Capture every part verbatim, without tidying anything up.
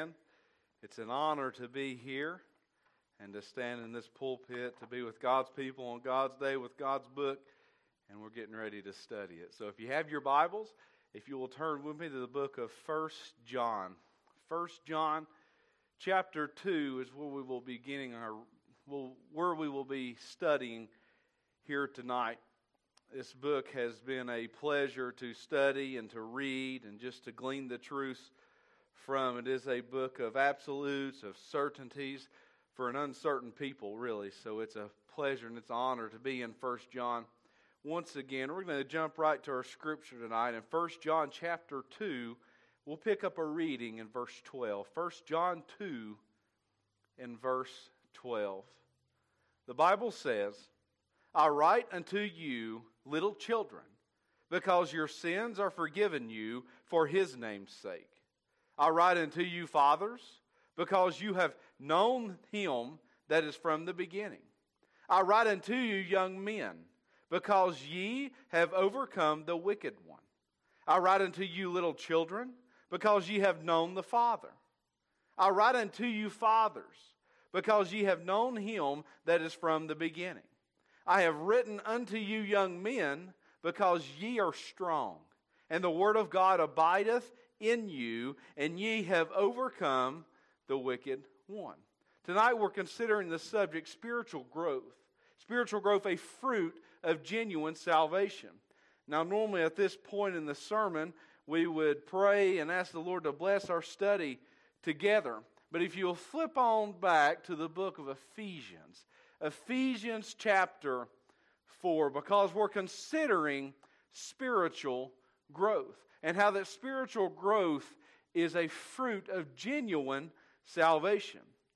again. It's an honor to be here and to stand in this pulpit, to be with God's people on God's day with God's book, and we're getting ready to study it. So if you have your Bibles, if you will turn with me to the book of First John. First John chapter two is where we will be beginning our, where we will be studying here tonight. This book has been a pleasure to study and to read and just to glean the truths from. It is a book of absolutes, of certainties for an uncertain people, really. So it's a pleasure and it's an honor to be in First John. Once again, we're going to jump right to our scripture tonight. In First John chapter two, we'll pick up a reading in verse twelve. First John two in verse twelve. The Bible says, I write unto you, little children, because your sins are forgiven you for His name's sake. I write unto you, fathers, because you have known Him that is from the beginning. I write unto you, young men, because ye have overcome the wicked one. I write unto you, little children, because ye have known the Father. I write unto you, fathers, because ye have known Him that is from the beginning. I have written unto you, young men, because ye are strong, and the word of God abideth in you, and ye have overcome the wicked one. Tonight we're considering the subject spiritual growth. Spiritual growth, a fruit of genuine salvation. Now normally at this point in the sermon, we would pray and ask the Lord to bless our study together. But if you'll flip on back to the book of Ephesians, Ephesians chapter four, because we're considering spiritual growth and how that spiritual growth is a fruit of genuine salvation.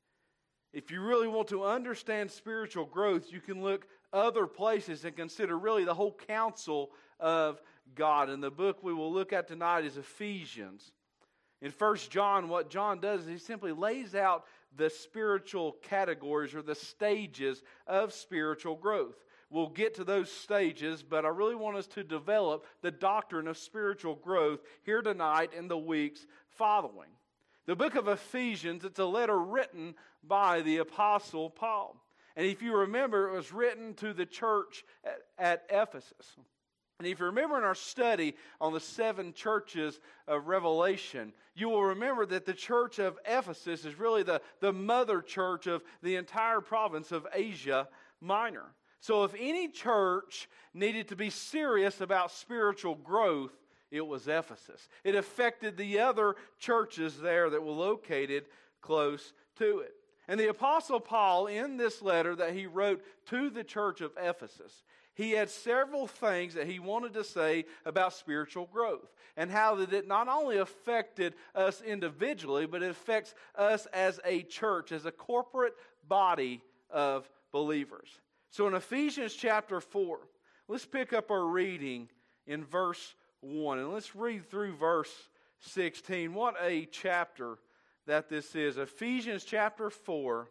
If you really want to understand spiritual growth, you can look other places and consider really the whole counsel of God. And the book we will look at tonight is Ephesians. In First John, what John does is he simply lays out the spiritual categories or the stages of spiritual growth. We'll get to those stages, but I really want us to develop the doctrine of spiritual growth here tonight and the weeks following. The book of Ephesians, it's a letter written by the Apostle Paul. And if you remember, it was written to the church at, at Ephesus. And if you remember in our study on the seven churches of Revelation, you will remember that the church of Ephesus is really the, the mother church of the entire province of Asia Minor. So if any church needed to be serious about spiritual growth, it was Ephesus. It affected the other churches there that were located close to it. And the Apostle Paul, in this letter that he wrote to the church of Ephesus, he had several things that he wanted to say about spiritual growth and how that it not only affected us individually, but it affects us as a church, as a corporate body of believers. So in Ephesians chapter four, let's pick up our reading in verse one, and let's read through verse sixteen. What a chapter that this is. Ephesians chapter four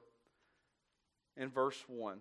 and verse one.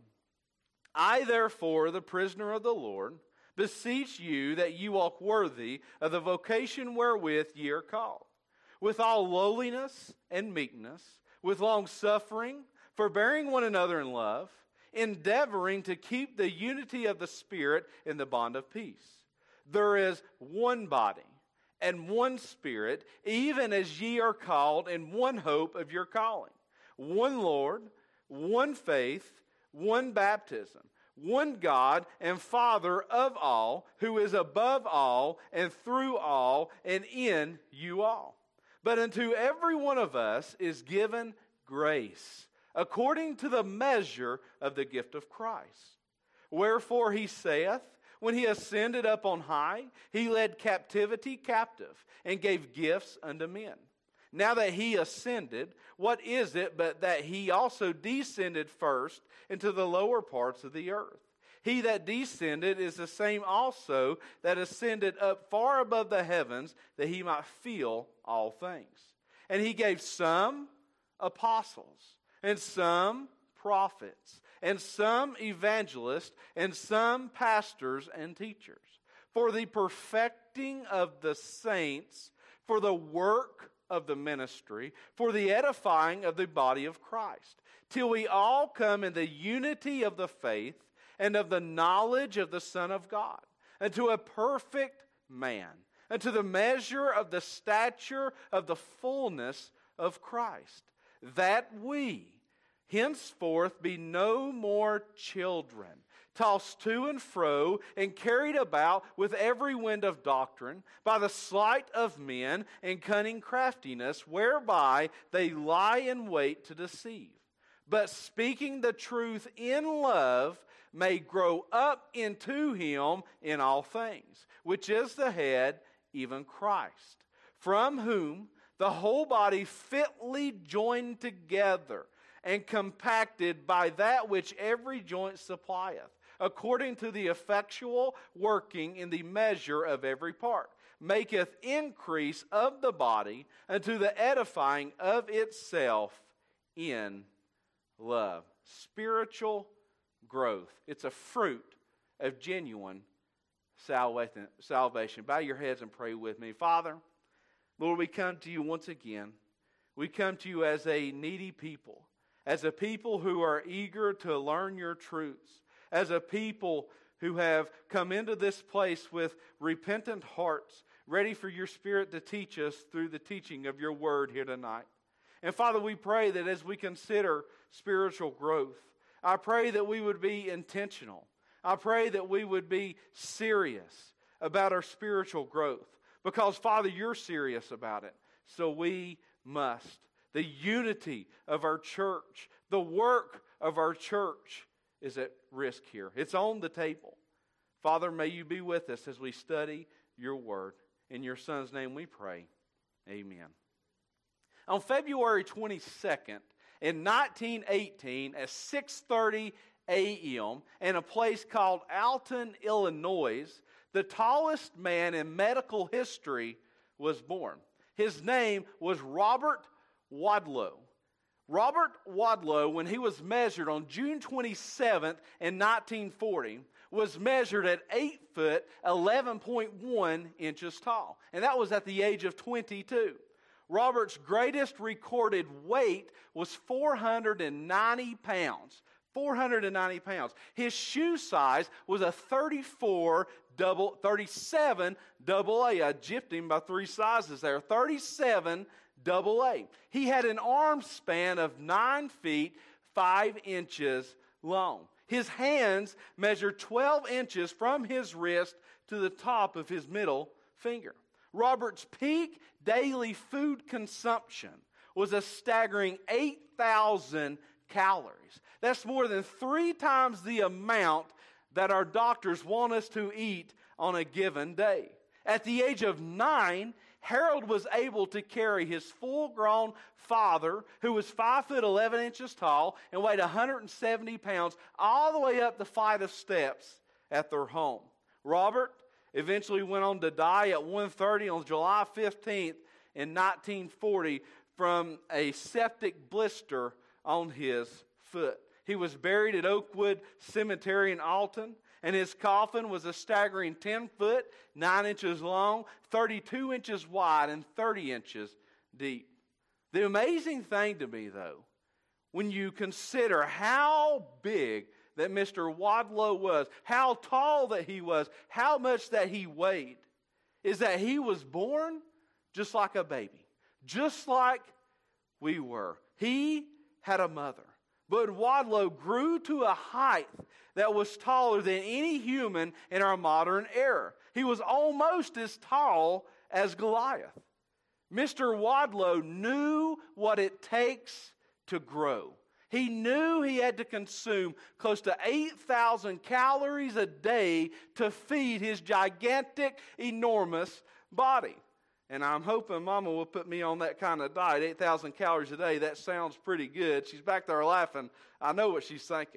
I, therefore, the prisoner of the Lord, beseech you that you walk worthy of the vocation wherewith ye are called, with all lowliness and meekness, with long-suffering, forbearing one another in love, endeavoring to keep the unity of the Spirit in the bond of peace. There is one body and one Spirit, even as ye are called in one hope of your calling, one Lord, one faith, one baptism, one God and Father of all, who is above all and through all and in you all. But unto every one of us is given grace, according to the measure of the gift of Christ. Wherefore he saith, when he ascended up on high, he led captivity captive and gave gifts unto men. Now that he ascended, what is it but that he also descended first into the lower parts of the earth? He that descended is the same also that ascended up far above the heavens, that he might fill all things. And he gave some apostles, and some prophets, and some evangelists, and some pastors and teachers, for the perfecting of the saints, for the work of the ministry for the edifying of the body of Christ, till we all come in the unity of the faith and of the knowledge of the Son of God, unto a perfect man, unto the measure of the stature of the fullness of Christ, that we henceforth be no more children, tossed to and fro and carried about with every wind of doctrine by the sleight of men and cunning craftiness, whereby they lie in wait to deceive. But speaking the truth in love may grow up into him in all things, which is the head, even Christ, from whom the whole body fitly joined together and compacted by that which every joint supplieth, according to the effectual working in the measure of every part, maketh increase of the body unto the edifying of itself in love. Spiritual growth. It's a fruit of genuine salvation. Bow your heads and pray with me. Father, Lord, we come to you once again. We come to you as a needy people, as a people who are eager to learn your truths, as a people who have come into this place with repentant hearts, ready for your Spirit to teach us through the teaching of your word here tonight. And Father, we pray that as we consider spiritual growth, I pray that we would be intentional. I pray that we would be serious about our spiritual growth, because Father, you're serious about it. So we must. The unity of our church, the work of our church is at risk here. It's on the table. Father, may you be with us as we study your word. In your Son's name we pray. Amen. On February twenty-second, in nineteen eighteen, at six thirty a.m. in a place called Alton, Illinois, the tallest man in medical history was born. His name was Robert Wadlow. Robert Wadlow, when he was measured on June twenty-seventh in nineteen forty, was measured at eight foot eleven point one inches tall. And that was at the age of twenty-two. Robert's greatest recorded weight was four hundred ninety pounds. four hundred ninety pounds. His shoe size was a thirty-four double, thirty-seven double A. I gypped him by three sizes there. thirty-seven double A. He had an arm span of nine feet, five inches long. His hands measured twelve inches from his wrist to the top of his middle finger. Robert's peak daily food consumption was a staggering eight thousand calories. That's more than three times the amount that our doctors want us to eat on a given day. At the age of nine, Harold was able to carry his full-grown father, who was five foot eleven inches tall and weighed one hundred seventy pounds, all the way up the flight of steps at their home. Robert eventually went on to die at one thirty on July fifteenth in nineteen forty from a septic blister on his foot. He was buried at Oakwood Cemetery in Alton, and his coffin was a staggering ten foot, nine inches long, thirty-two inches wide, and thirty inches deep. The amazing thing to me, though, when you consider how big that Mister Wadlow was, how tall that he was, how much that he weighed, is that he was born just like a baby, just like we were. He had a mother. But Wadlow grew to a height that was taller than any human in our modern era. He was almost as tall as Goliath. Mister Wadlow knew what it takes to grow. He knew he had to consume close to eight thousand calories a day to feed his gigantic, enormous body. And I'm hoping Mama will put me on that kind of diet, eight thousand calories a day. That sounds pretty good. She's back there laughing. I know what she's thinking.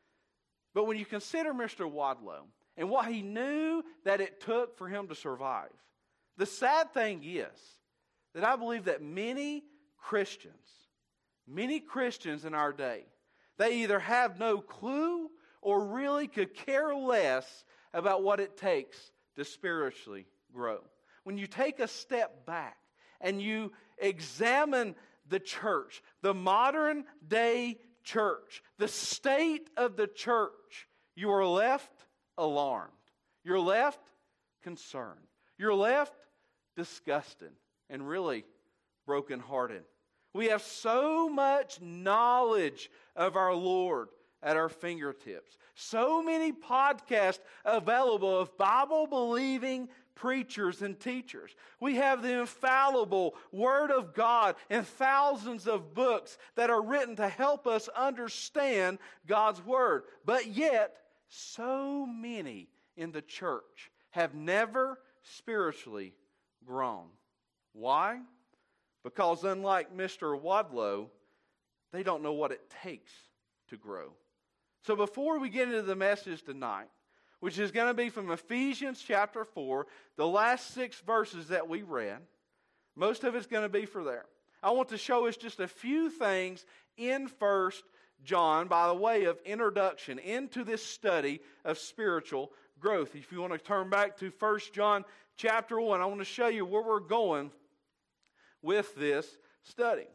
But when you consider Mister Wadlow and what he knew that it took for him to survive, the sad thing is that I believe that many Christians, many Christians in our day, they either have no clue or really could care less about what it takes to spiritually grow. When you take a step back and you examine the church, the modern day church, the state of the church, you are left alarmed. You're left concerned. You're left disgusted and really brokenhearted. We have so much knowledge of our Lord at our fingertips. So many podcasts available of Bible-believing preachers and teachers. We have the infallible Word of God and thousands of books that are written to help us understand God's Word. But yet, so many in the church have never spiritually grown. Why? Because unlike Mister Wadlow, they don't know what it takes to grow. So before we get into the message tonight, which is going to be from Ephesians chapter four, the last six verses that we read, most of it's going to be for there. I want to show us just a few things in First John by the way of introduction into this study of spiritual growth. If you want to turn back to First John chapter one, I want to show you where we're going with this study.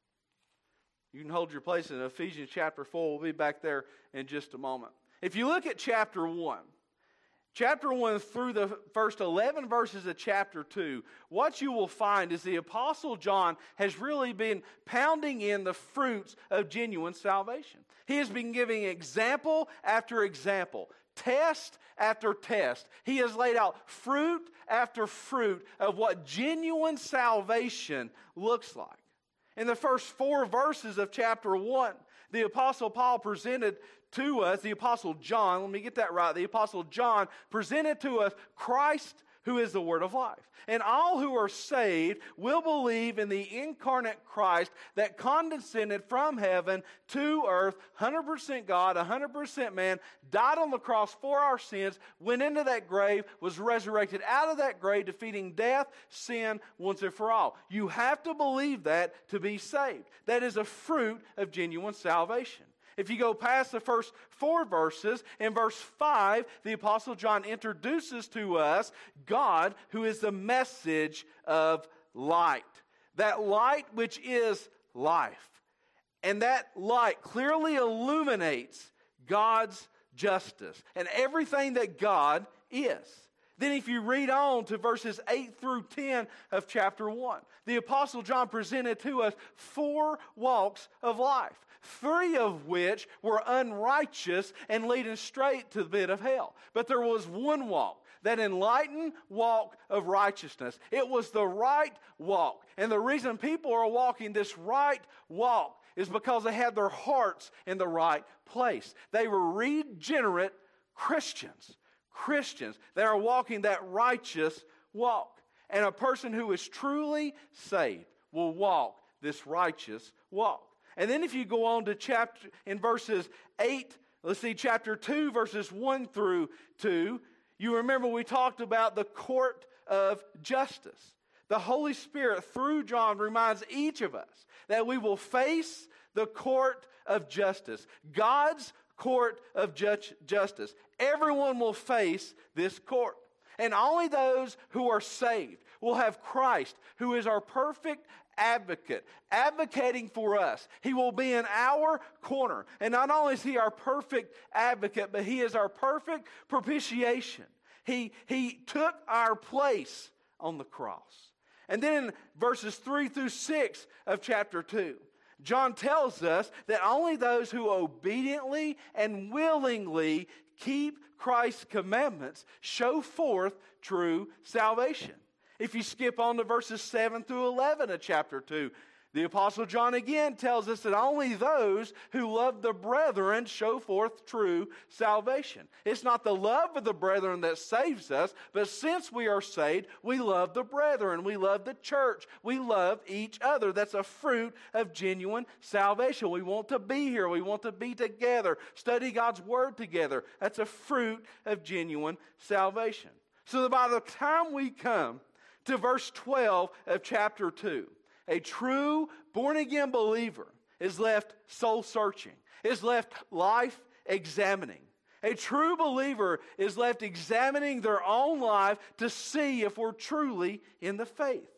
You can hold your place in Ephesians chapter four. We'll be back there in just a moment. If you look at chapter one, chapter one through the first eleven verses of chapter two, what you will find is the Apostle John has really been pounding in the fruits of genuine salvation. He has been giving example after example, test after test. He has laid out fruit after fruit of what genuine salvation looks like. In the first four verses of chapter one, the Apostle Paul presented to us, the Apostle John, let me get that right, the Apostle John presented to us Christ who is the Word of life. And all who are saved will believe in the incarnate Christ that condescended from heaven to earth, one hundred percent God, one hundred percent man, died on the cross for our sins, went into that grave, was resurrected out of that grave, defeating death, sin, once and for all. You have to believe that to be saved. That is a fruit of genuine salvation. If you go past the first four verses, in verse five, the Apostle John introduces to us God, who is the message of light. That light which is life. And that light clearly illuminates God's justice and everything that God is. Then if you read on to verses eight through ten of chapter one, the Apostle John presented to us four walks of life, three of which were unrighteous and leading straight to the pit of hell. But there was one walk, that enlightened walk of righteousness. It was the right walk. And the reason people are walking this right walk is because they had their hearts in the right place. They were regenerate Christians. Christians that are walking that righteous walk. And a person who is truly saved will walk this righteous walk. And then if you go on to chapter, in verses eight, let's see, chapter two, verses one through two, you remember we talked about the court of justice. The Holy Spirit, through John, reminds each of us that we will face the court of justice. God's court of ju- justice. Everyone will face this court. And only those who are saved will have Christ, who is our perfect advocate, advocating for us. He will be in our corner. And not only is He our perfect advocate, but He is our perfect propitiation. He, he took our place on the cross. And then in verses three through six of chapter two, John tells us that only those who obediently and willingly keep Christ's commandments show forth true salvation. If you skip on to verses seven through eleven of chapter two, the Apostle John again tells us that only those who love the brethren show forth true salvation. It's not the love of the brethren that saves us, but since we are saved, we love the brethren. We love the church. We love each other. That's a fruit of genuine salvation. We want to be here. We want to be together, study God's Word together. That's a fruit of genuine salvation. So that by the time we come to verse twelve of chapter two, a true born-again believer is left soul-searching, is left life-examining. A true believer is left examining their own life to see if we're truly in the faith.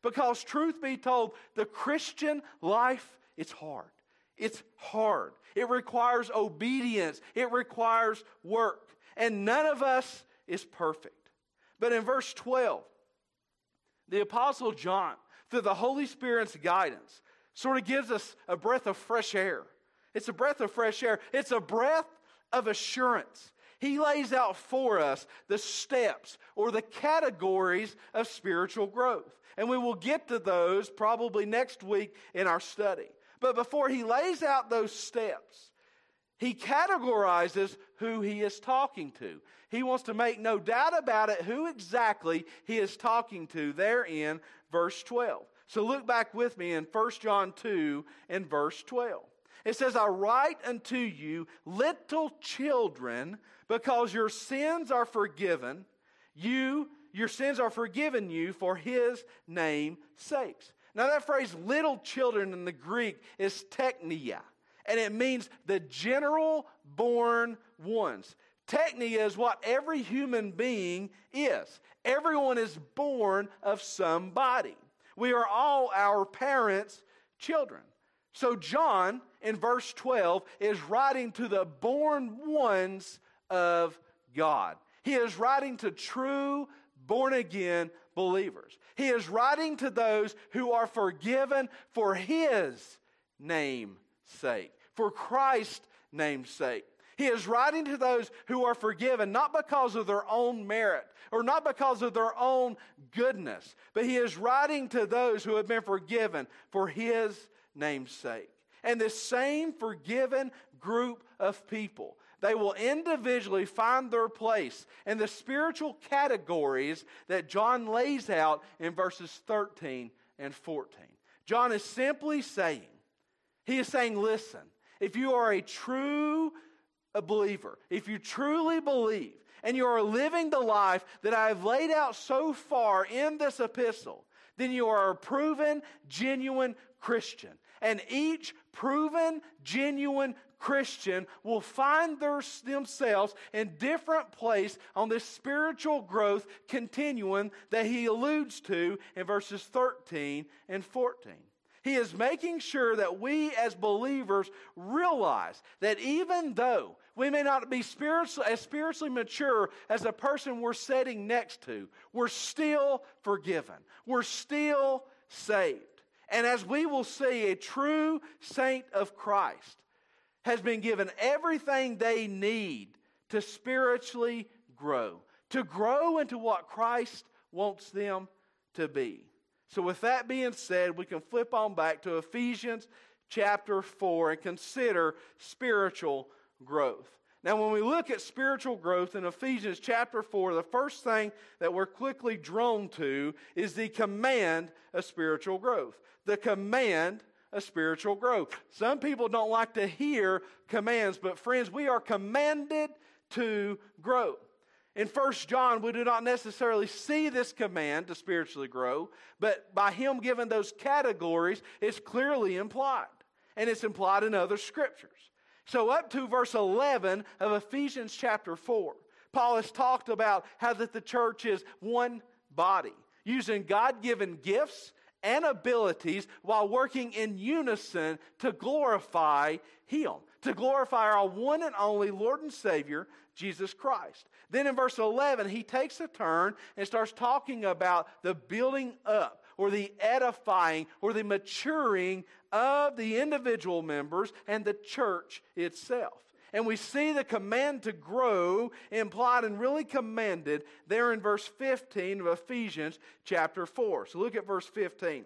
Because truth be told, the Christian life, it's hard. It's hard. It requires obedience. It requires work. And none of us is perfect. But in verse twelve, the Apostle John, through the Holy Spirit's guidance, sort of gives us a breath of fresh air. It's a breath of fresh air. It's a breath of assurance. He lays out for us the steps or the categories of spiritual growth. And we will get to those probably next week in our study. But before he lays out those steps, he categorizes who he is talking to. He wants to make no doubt about it who exactly he is talking to there in verse twelve. So look back with me in First John two and verse twelve. It says, I write unto you, little children, because your sins are forgiven. You, your sins are forgiven you for his name's sakes. Now that phrase, little children, in the Greek is teknia. And it means the general born ones. Teknia is what every human being is. Everyone is born of somebody. We are all our parents' children. So John, in verse twelve, is writing to the born ones of God. He is writing to true born-again believers. He is writing to those who are forgiven for his name's sake, for Christ's name's sake. He is writing to those who are forgiven, not because of their own merit or not because of their own goodness, but he is writing to those who have been forgiven for his name's sake. And this same forgiven group of people, they will individually find their place in the spiritual categories that John lays out in verses thirteen and fourteen. John is simply saying, he is saying, listen, if you are a true believer, if you truly believe, and you are living the life that I have laid out so far in this epistle, then you are a proven, genuine Christian. And each proven, genuine Christian will find their, themselves in different place on this spiritual growth continuum that he alludes to in verses thirteen and fourteen. He is making sure that we as believers realize that even though we may not be spiritually, as spiritually mature as the person we're sitting next to, we're still forgiven. We're still saved. And as we will see, a true saint of Christ has been given everything they need to spiritually grow, to grow into what Christ wants them to be. So with that being said, we can flip on back to Ephesians chapter four and consider spiritual growth. Now, when we look at spiritual growth in Ephesians chapter four, the first thing that we're quickly drawn to is the command of spiritual growth. The command of spiritual growth. Some people don't like to hear commands, but friends, we are commanded to grow. In First John, we do not necessarily see this command to spiritually grow, but by him giving those categories, it's clearly implied. And it's implied in other scriptures. So up to verse eleven of Ephesians chapter four, Paul has talked about how that the church is one body, using God-given gifts and abilities while working in unison to glorify him, to glorify our one and only Lord and Savior, Jesus Christ. Then in verse eleven, he takes a turn and starts talking about the building up or the edifying or the maturing of the individual members and the church itself. And we see the command to grow implied and really commanded there in verse fifteen of Ephesians chapter four. So look at verse fifteen.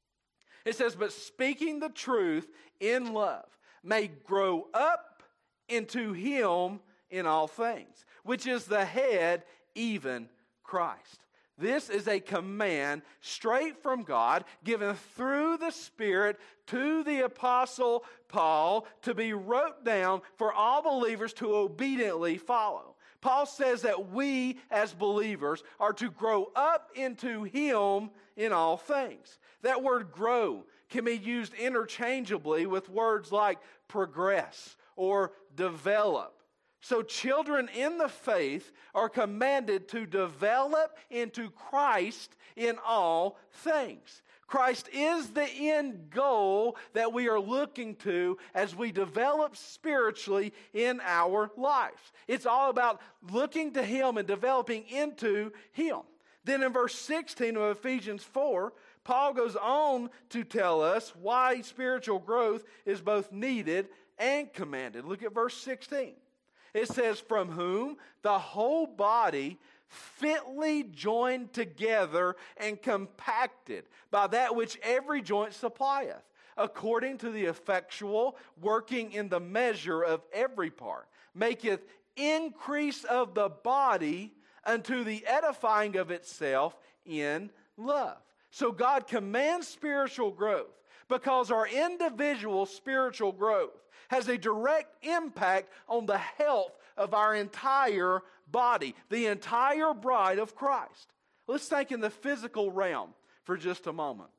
It says, but speaking the truth in love may grow up into him in all things, which is the head, even Christ. This is a command straight from God, given through the Spirit to the Apostle Paul to be wrote down for all believers to obediently follow. Paul says that we as believers are to grow up into him in all things. That word grow can be used interchangeably with words like progress or develop. So children in the faith are commanded to develop into Christ in all things. Christ is the end goal that we are looking to as we develop spiritually in our lives. It's all about looking to Him and developing into Him. Then in verse sixteen of Ephesians four, Paul goes on to tell us why spiritual growth is both needed and commanded. Look at verse sixteen. It says, from whom the whole body fitly joined together and compacted by that which every joint supplieth, according to the effectual working in the measure of every part, maketh increase of the body unto the edifying of itself in love. So God commands spiritual growth because our individual spiritual growth has a direct impact on the health of our entire body, the entire bride of Christ. Let's think in the physical realm for just a moment.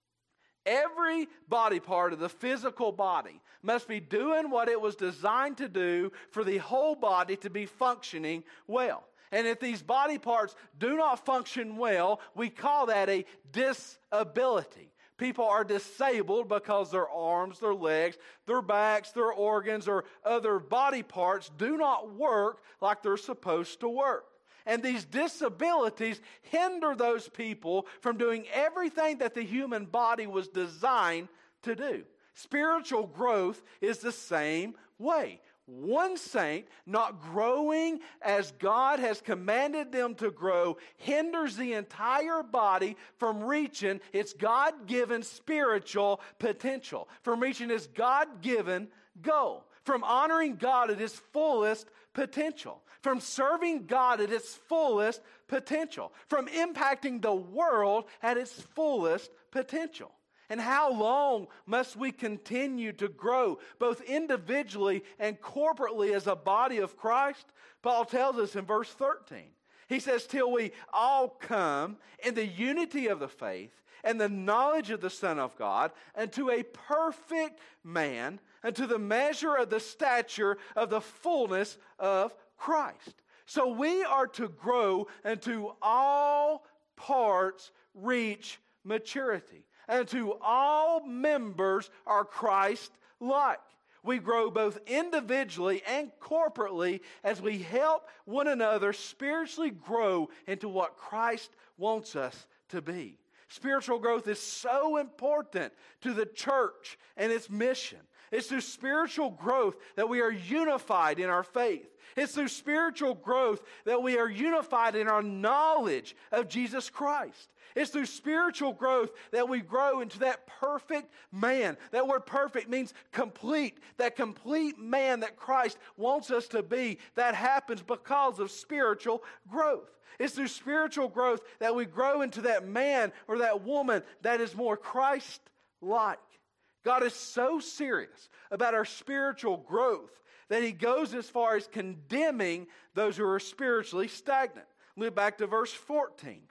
Every body part of the physical body must be doing what it was designed to do for the whole body to be functioning well. And if these body parts do not function well, we call that a disability. People are disabled because their arms, their legs, their backs, their organs, or other body parts do not work like they're supposed to work. And these disabilities hinder those people from doing everything that the human body was designed to do. Spiritual growth is the same way. One saint not growing as God has commanded them to grow hinders the entire body from reaching its God-given spiritual potential, from reaching its God-given goal, from honoring God at His fullest potential, from serving God at its fullest potential, from impacting the world at its fullest potential. And how long must we continue to grow, both individually and corporately as a body of Christ? Paul tells us in verse thirteen. He says, till we all come in the unity of the faith and the knowledge of the Son of God, unto a perfect man, unto the measure of the stature of the fullness of Christ. So we are to grow unto all parts reach maturity. And to all members are Christ-like. We grow both individually and corporately as we help one another spiritually grow into what Christ wants us to be. Spiritual growth is so important to the church and its mission. It's through spiritual growth that we are unified in our faith. It's through spiritual growth that we are unified in our knowledge of Jesus Christ. It's through spiritual growth that we grow into that perfect man. That word perfect means complete. That complete man that Christ wants us to be. That happens because of spiritual growth. It's through spiritual growth that we grow into that man or that woman that is more Christ-like. God is so serious about our spiritual growth that He goes as far as condemning those who are spiritually stagnant. Look back to verse fourteen.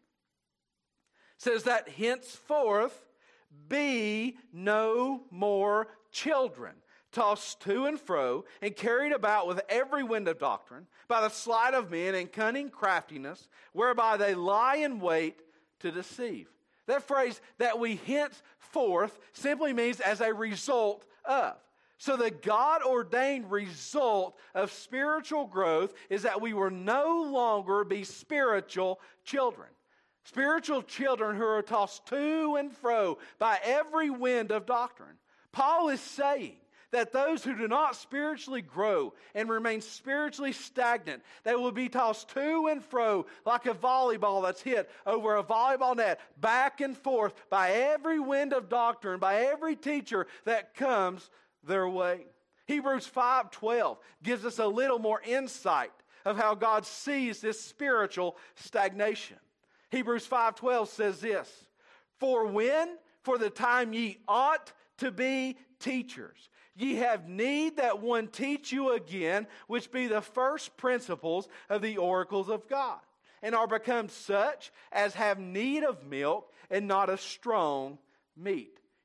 It says that henceforth be no more children, tossed to and fro and carried about with every wind of doctrine by the sleight of men and cunning craftiness, whereby they lie in wait to deceive. That phrase, that we henceforth, simply means as a result of. So the God-ordained result of spiritual growth is that we will no longer be spiritual children. Spiritual children who are tossed to and fro by every wind of doctrine. Paul is saying that those who do not spiritually grow and remain spiritually stagnant, they will be tossed to and fro like a volleyball that's hit over a volleyball net, back and forth by every wind of doctrine, by every teacher that comes their way. Hebrews five twelve gives us a little more insight of how God sees this spiritual stagnation. Hebrews five twelve says this, For when, for the time ye ought to be teachers, ye have need that one teach you again, which be the first principles of the oracles of God, and are become such as have need of milk and not of strong meat.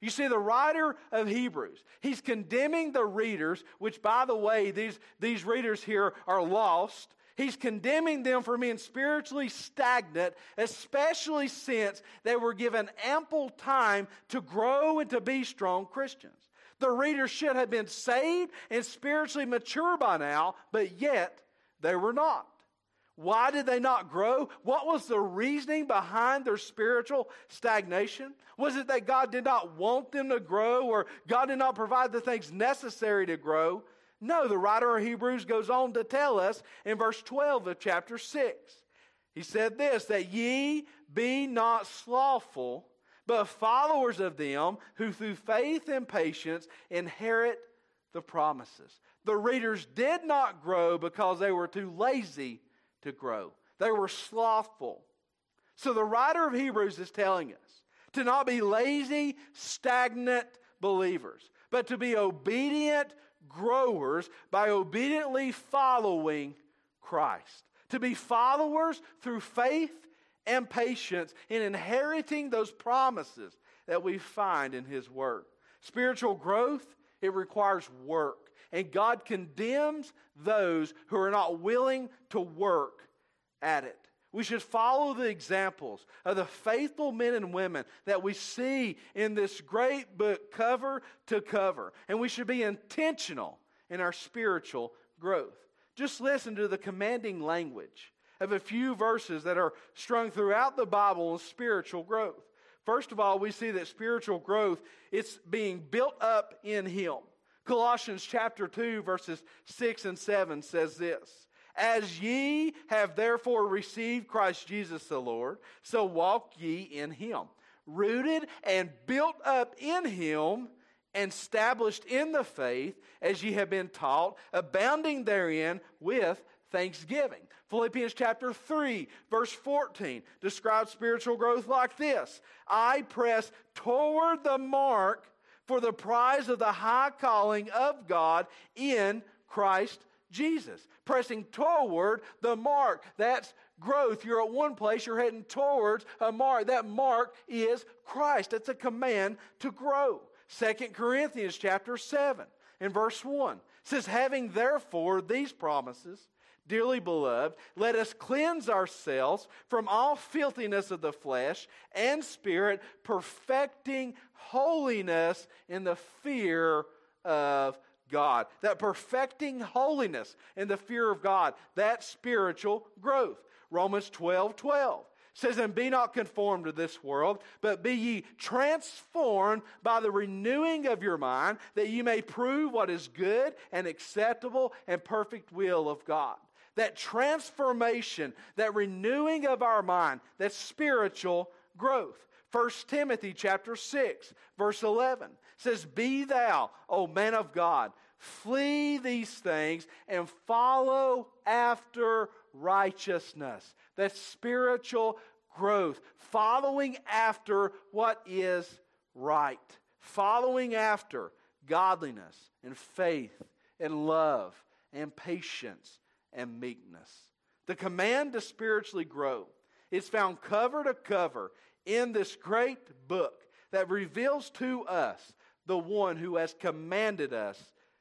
You see, the writer of Hebrews, he's condemning the readers, which, by the way, these, these readers here are lost. He's condemning them for being spiritually stagnant, especially since they were given ample time to grow and to be strong Christians. The readers should have been saved and spiritually mature by now, but yet they were not. Why did they not grow? What was the reasoning behind their spiritual stagnation? Was it that God did not want them to grow, or God did not provide the things necessary to grow? No, the writer of Hebrews goes on to tell us in verse twelve of chapter six. He said this, that ye be not slothful, but followers of them who through faith and patience inherit the promises. The readers did not grow because they were too lazy to grow. They were slothful. So the writer of Hebrews is telling us to not be lazy, stagnant believers, but to be obedient growers by obediently following Christ. To be followers through faith and patience in inheriting those promises that we find in His Word. Spiritual growth, it requires work. And God condemns those who are not willing to work at it. We should follow the examples of the faithful men and women that we see in this great book cover to cover. And we should be intentional in our spiritual growth. Just listen to the commanding language of a few verses that are strung throughout the Bible on spiritual growth. First of all, we see that spiritual growth, it's being built up in Him. Colossians chapter two, verses six and seven says this, as ye have therefore received Christ Jesus the Lord, so walk ye in Him, rooted and built up in Him, and established in the faith, as ye have been taught, abounding therein with thanksgiving. Philippians chapter three, verse fourteen, describes spiritual growth like this, I press toward the mark for the prize of the high calling of God in Christ Jesus. Pressing toward the mark. That's growth. You're at one place, you're heading towards a mark. That mark is Christ. That's a command to grow. Second Corinthians chapter seven and verse one says, having therefore these promises, dearly beloved, let us cleanse ourselves from all filthiness of the flesh and spirit, perfecting holiness in the fear of God. That perfecting holiness in the fear of God, that's spiritual growth. Romans twelve twelve says, and be not conformed to this world, but be ye transformed by the renewing of your mind, that ye may prove what is good and acceptable and perfect will of God. That transformation, that renewing of our mind, that's spiritual growth. First Timothy chapter six, verse eleven says, be thou, O man of God, flee these things and follow after righteousness. That's spiritual growth. Following after what is right. Following after godliness and faith and love and patience and meekness. The command to spiritually grow is found cover to cover in this great book that reveals to us the one who has commanded us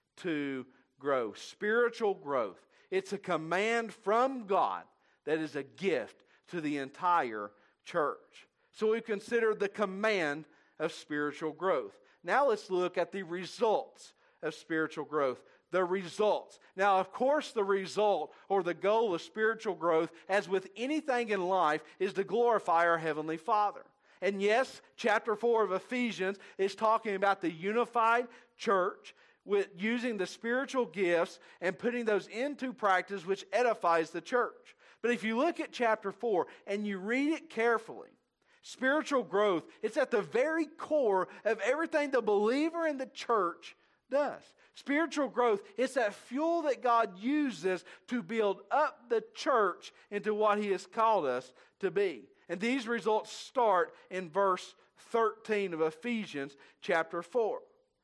to grow. Spiritual growth. It's a command from God that is a gift to the entire church. So we've considered the command of spiritual growth. Now let's look at the results of spiritual growth. The results. Now, of course, the result or the goal of spiritual growth, as with anything in life, is to glorify our Heavenly Father. And yes, chapter four of Ephesians is talking about the unified church with using the spiritual gifts and putting those into practice, which edifies the church. But if you look at chapter four and you read it carefully, spiritual growth, it's at the very core of everything the believer in the church does. Spiritual growth, it's that fuel that God uses to build up the church into what He has called us to be. And these results start in verse thirteen of Ephesians chapter four.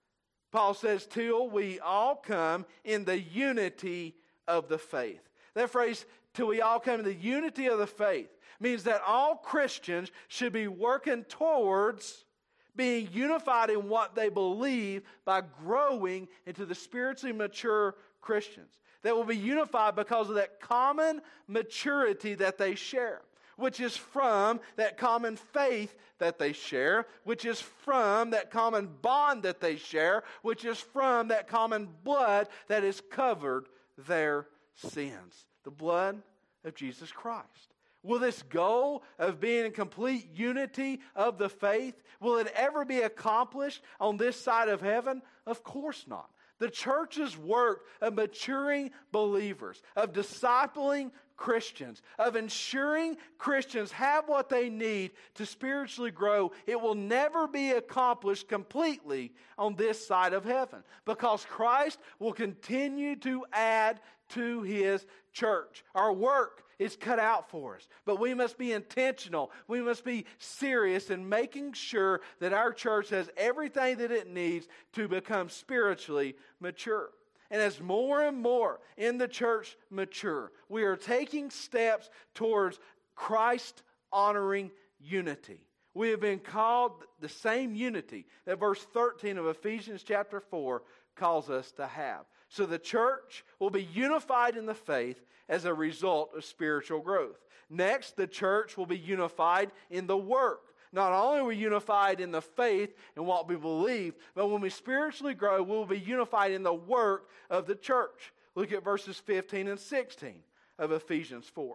Paul says, till we all come in the unity of the faith. That phrase, till we all come in the unity of the faith, means that all Christians should be working towards being unified in what they believe by growing into the spiritually mature Christians. That will be unified because of that common maturity that they share, which is from that common faith that they share, which is from that common bond that they share, which is from that common blood that has covered their sins. The blood of Jesus Christ. Will this goal of being in complete unity of the faith, will it ever be accomplished on this side of heaven? Of course not. The church's work of maturing believers, of discipling Christians, of ensuring Christians have what they need to spiritually grow, it will never be accomplished completely on this side of heaven, because Christ will continue to add to His church. Our work is cut out for us, but we must be intentional. We must be serious in making sure that our church has everything that it needs to become spiritually mature. And as more and more in the church mature, we are taking steps towards Christ-honoring unity. We have been called the same unity that verse thirteen of Ephesians chapter four calls us to have. So the church will be unified in the faith as a result of spiritual growth. Next, the church will be unified in the work. Not only are we unified in the faith and what we believe, but when we spiritually grow, we'll be unified in the work of the church. Look at verses fifteen and sixteen of Ephesians four.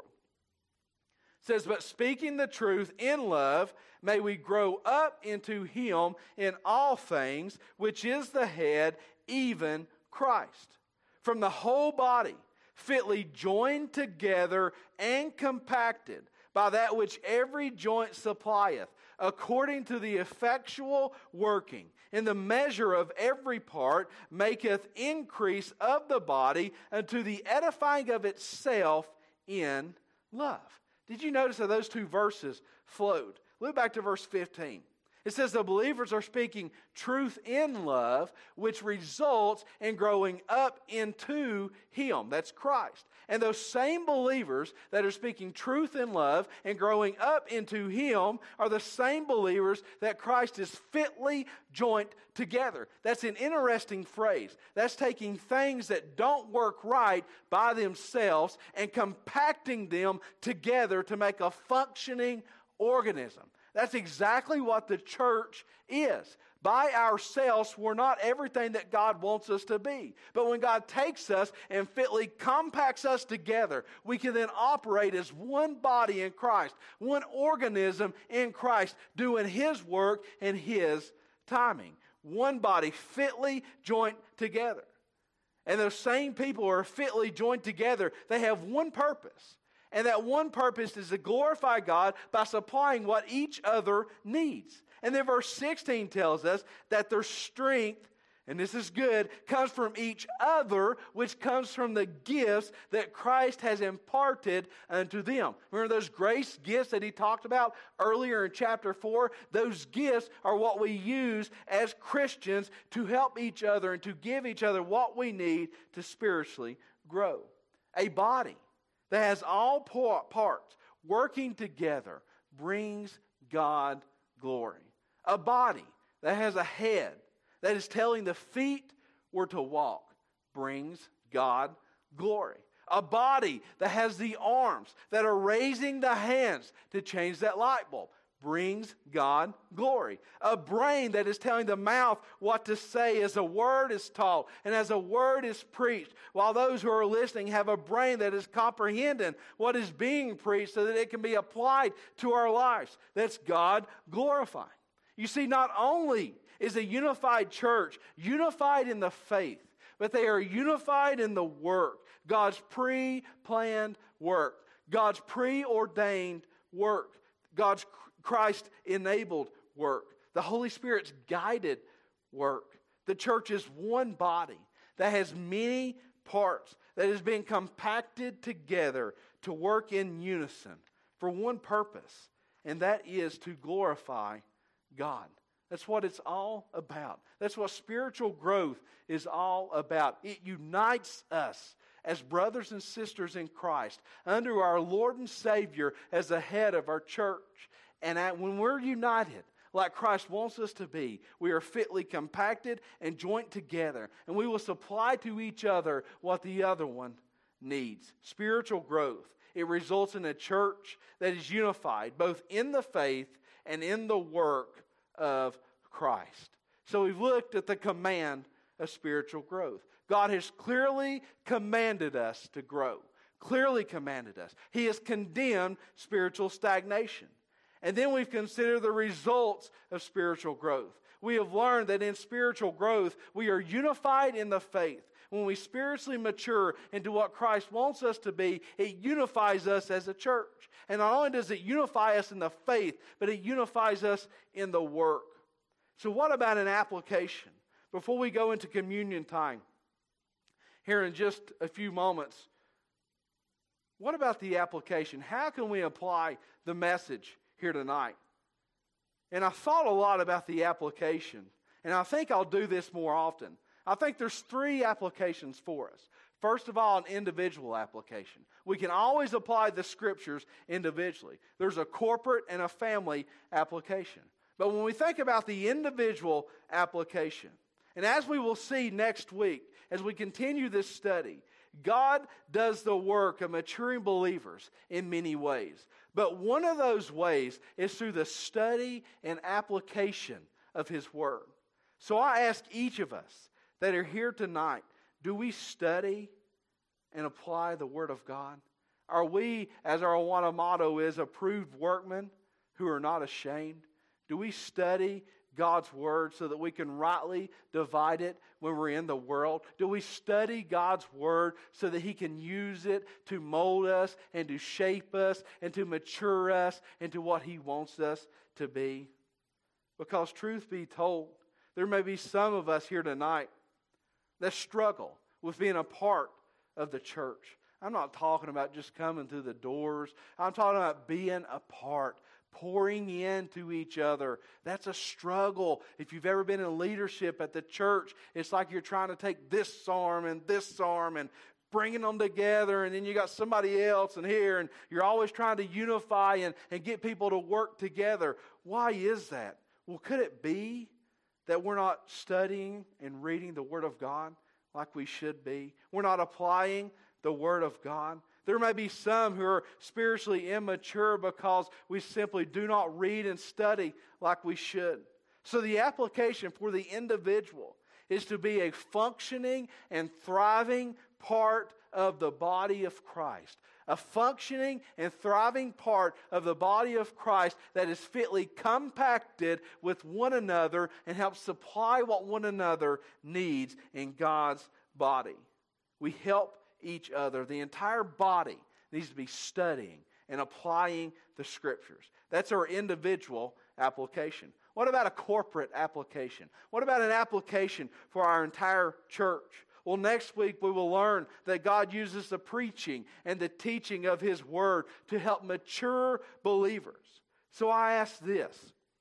It says, "But speaking the truth in love, may we grow up into Him in all things, which is the head, even Christ. From the whole body, fitly joined together and compacted by that which every joint supplieth, according to the effectual working in the measure of every part, maketh increase of the body unto the edifying of itself in love." Did you notice how those two verses flowed? Look back to verse fifteen. It says the believers are speaking truth in love, which results in growing up into Him. That's Christ. And those same believers that are speaking truth in love and growing up into Him are the same believers that Christ is fitly joined together. That's an interesting phrase. That's taking things that don't work right by themselves and compacting them together to make a functioning organism. That's exactly what the church is. By ourselves, we're not everything that God wants us to be. But when God takes us and fitly compacts us together, we can then operate as one body in Christ, one organism in Christ, doing His work in His timing. One body fitly joined together. And those same people are fitly joined together. They have one purpose. And that one purpose is to glorify God by supplying what each other needs. And then verse sixteen tells us that their strength, and this is good, comes from each other, which comes from the gifts that Christ has imparted unto them. Remember those grace gifts that He talked about earlier in chapter four? Those gifts are what we use as Christians to help each other and to give each other what we need to spiritually grow. A body that has all parts working together brings God glory. A body that has a head that is telling the feet where to walk brings God glory. A body that has the arms that are raising the hands to change that light bulb brings God glory. A brain that is telling the mouth what to say as a word is taught and as a word is preached, while those who are listening have a brain that is comprehending what is being preached so that it can be applied to our lives. That's God glorifying. You see, not only is a unified church unified in the faith, but they are unified in the work, God's pre-planned work, God's preordained work, God's Christ-enabled work, the Holy Spirit's guided work. The church is one body that has many parts that has been compacted together to work in unison for one purpose, and that is to glorify God. That's what it's all about. That's what spiritual growth is all about. It unites us as brothers and sisters in Christ under our Lord and Savior as the head of our church. And when we're united, like Christ wants us to be. We are fitly compacted and joined together, and we will supply to each other what the other one needs. Spiritual growth. It results in a church that is unified, both in the faith and in the work of Christ. So we've looked at the command of spiritual growth. God has clearly commanded us to grow. Clearly commanded us. He has condemned spiritual stagnation. And then we've considered the results of spiritual growth. We have learned that in spiritual growth, we are unified in the faith. When we spiritually mature into what Christ wants us to be, it unifies us as a church. And not only does it unify us in the faith, but it unifies us in the work. So what about an application? Before we go into communion time, here in just a few moments, what about the application? How can we apply the message here tonight? And I thought a lot about the application, and I think I'll do this more often. I think there's three applications for us. First of all, an individual application. We can always apply the Scriptures individually. There's a corporate and a family application. But when we think about the individual application, and as we will see next week, as we continue this study, God does the work of maturing believers in many ways. But one of those ways is through the study and application of His Word. So I ask each of us that are here tonight, do we study and apply the Word of God? Are we, as our Awana motto is, approved workmen who are not ashamed? Do we study God's Word so that we can rightly divide it when we're in the world? Do we study God's Word so that He can use it to mold us and to shape us and to mature us into what He wants us to be? Because truth be told, there may be some of us here tonight that struggle with being a part of the church. I'm not talking about just coming through the doors. I'm talking about being a part, pouring into each other. That's a struggle. If you've ever been in leadership at the church, it's like you're trying to take this arm and this arm and bringing them together, and then you got somebody else in here, and you're always trying to unify and, and get people to work together. Why is that? Well, could it be that we're not studying and reading the Word of God like we should be? We're not applying the Word of God. There may be some who are spiritually immature because we simply do not read and study like we should. So the application for the individual is to be a functioning and thriving part of the body of Christ. A functioning and thriving part of the body of Christ that is fitly compacted with one another and helps supply what one another needs in God's body. We help each other. The entire body needs to be studying and applying the Scriptures. That's our individual application. What about a corporate application? What about an application for our entire church? Well, next week we will learn that God uses the preaching and the teaching of His Word to help mature believers. So I ask this,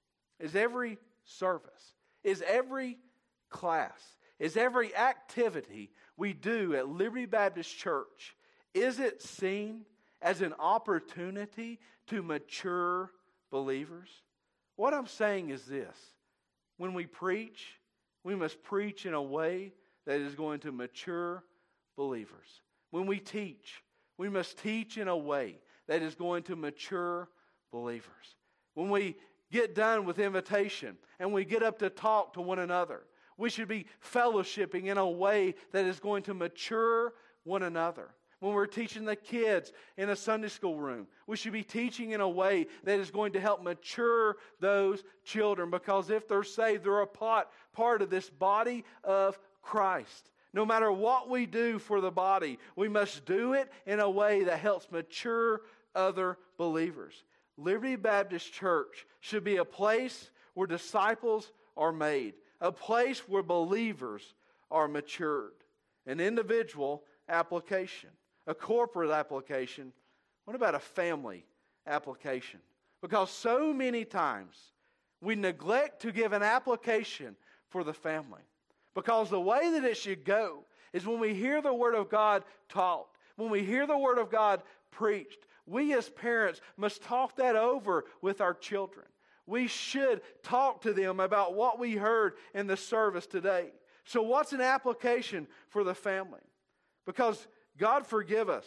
is every service, is every class, is every activity we do at Liberty Baptist Church, is it seen as an opportunity to mature believers? What I'm saying is this, when we preach, we must preach in a way that is going to mature believers. When we teach, we must teach in a way that is going to mature believers. When we get done with invitation and we get up to talk to one another, we should be fellowshipping in a way that is going to mature one another. When we're teaching the kids in a Sunday school room, we should be teaching in a way that is going to help mature those children, because if they're saved, they're a part, part of this body of Christ. No matter what we do for the body, we must do it in a way that helps mature other believers. Liberty Baptist Church should be a place where disciples are made, a place where believers are matured. An individual application, a corporate application. What about a family application? Because so many times we neglect to give an application for the family. Because the way that it should go is when we hear the Word of God taught, when we hear the Word of God preached, we as parents must talk that over with our children. We should talk to them about what we heard in the service today. So what's an application for the family? Because God forgive us.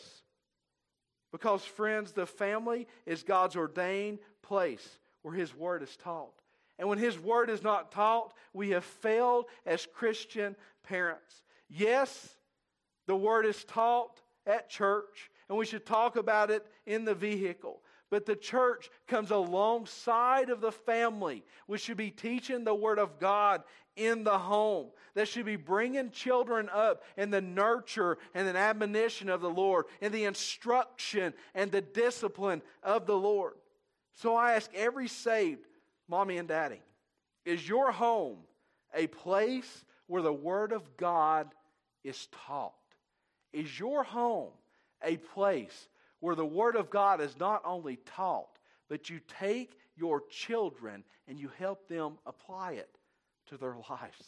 Because, friends, the family is God's ordained place where His Word is taught. And when His Word is not taught, we have failed as Christian parents. Yes, the Word is taught at church, and we should talk about it in the vehicle. But the church comes alongside of the family. We should be teaching the Word of God in the home. That should be bringing children up in the nurture and the admonition of the Lord, in the instruction and the discipline of the Lord. So I ask every saved mommy and daddy, is your home a place where the Word of God is taught? Is your home a place where the Word of God is not only taught, but you take your children and you help them apply it to their lives?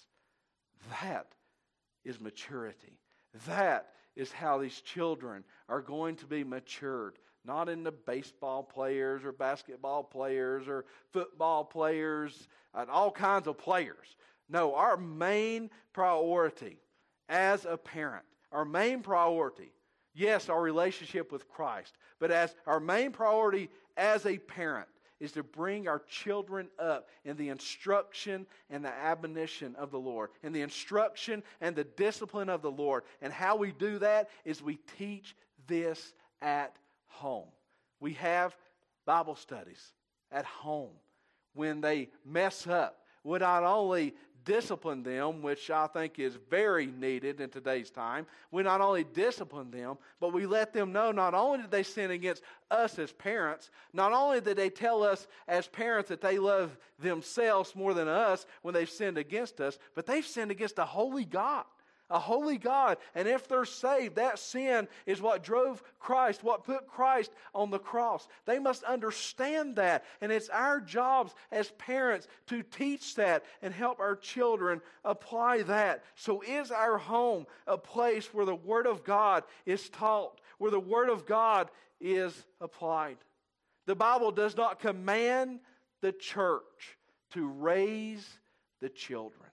That is maturity. That is how these children are going to be matured. Not in the baseball players or basketball players or football players and all kinds of players. No, our main priority as a parent, our main priority, yes, our relationship with Christ, but as our main priority as a parent is to bring our children up in the instruction and the admonition of the Lord, in the instruction and the discipline of the Lord. And how we do that is we teach this at home. We have Bible studies at home. When they mess up, we not only discipline them, which I think is very needed in today's time. We not only discipline them, but we let them know not only did they sin against us as parents, not only did they tell us as parents that they love themselves more than us when they've sinned against us, but they've sinned against a holy God. A holy God. And if they're saved, that sin is what drove Christ, what put Christ on the cross. They must understand that. And it's our jobs as parents to teach that and help our children apply that. So is our home a place where the Word of God is taught, where the Word of God is applied? The Bible does not command the church to raise the children.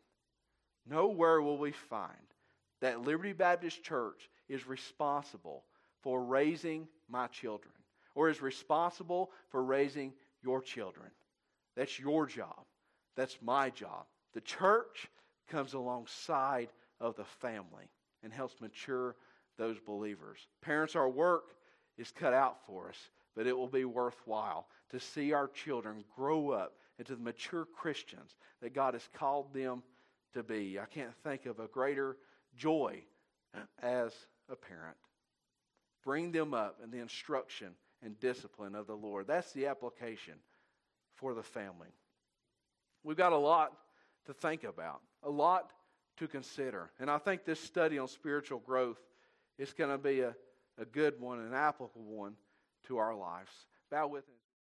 Nowhere will we find that Liberty Baptist Church is responsible for raising my children or is responsible for raising your children. That's your job. That's my job. The church comes alongside of the family and helps mature those believers. Parents, our work is cut out for us, but it will be worthwhile to see our children grow up into the mature Christians that God has called them to be. I can't think of a greater joy as a parent. Bring them up in the instruction and discipline of the Lord. That's the application for the family. We've got a lot to think about, a lot to consider. And I think this study on spiritual growth is going to be a, a good one, an applicable one to our lives. Bow with me.